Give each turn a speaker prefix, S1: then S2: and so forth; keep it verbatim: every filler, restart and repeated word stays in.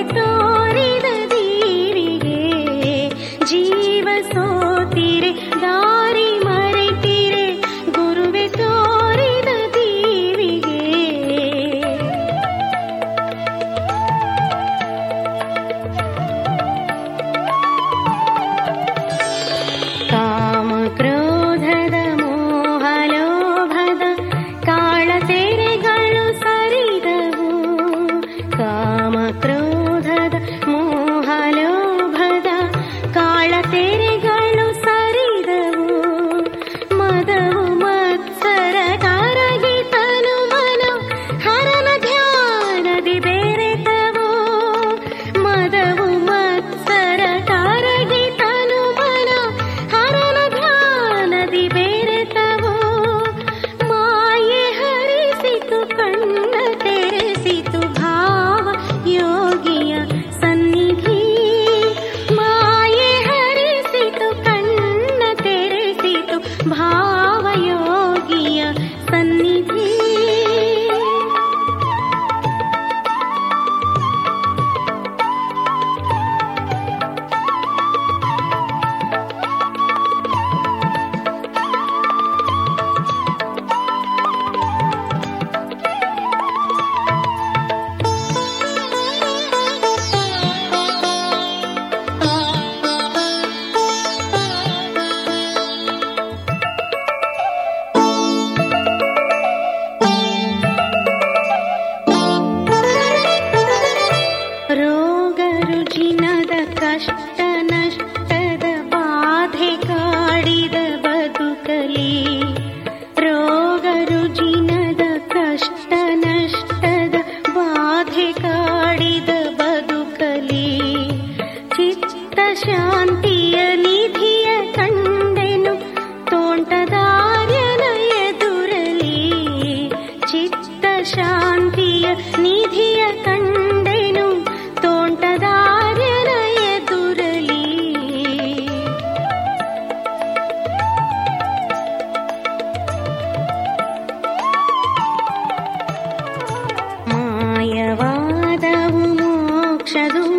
S1: ತೋರಿದ ದೀವಿಗೆ ಜೀವ ಸೋತಿರೆ ದಾರಿ ಮರೆತಿರೆ ಗುರುವೆ ತೋರಿದ ದೀವಿಗೆ ಕಾಮ ಕ್ರೋಧದ ಮೋಹಲೋಭದ ಕಾಳತೆರೆಗಳು ಸರಿದವು ಕಾಮ ಕ್ರೋಧದ ಮೋಹಲೋಭದ ಕಾಳತೆರೆಗಳು ಸರಿದವು ಮದವು ಮತ್ಸರ ಕರಗಿ ತನು ಮನ ಹರನ ಧ್ಯಾನದಿ ಬೆರೆತವು ಮದವು ಮತ್ಸರ ಕರಗಿ ತನು ಮನ ಹರನ ಧ್ಯಾನದಿ ಬೆರೆತವು ಮಾಯೆ ಹರಿಸಿತು ಕಣ್ಣ ತೆರೆಸಿತು ಭಾವ ಯೋಗಿಯ ಸನ್ನಿಧಿ ಮಾಯೆ ಹರಿಸಿತು ಕಣ್ಣ ತೆರೆಸಿತು ಭಾವ ಯೋಗಿಯ ಸನ್ನಿಧಿ ರೋಗ ರುಜಿನದ ಕಷ್ಟ ನಷ್ಟದ ಬಾಧೆ ಕಾಡಿದ ಬದುಕಲಿ ರೋಗ ರುಜಿನದ ಕಷ್ಟ ನಷ್ಟದ ಬಾಧೆ ಕಾಡಿದ ಬದುಕಲಿ ಚಿತ್ತ ಶಾಂತಿಯ ನಿಧಿಯ ಕಂಡೆನು ತೋಂಟದಾರ್ಯನ ಎದುರಲಿ ಚಿತ್ತ ಶಾಂತಿಯ ನಿಧಿಯ ಕಂಡೆನು ತೋಂಟದಾರ್ಯನ ಎದುರಲಿ ಮಾಯವಾದವು ಮೋಕ್ಷದು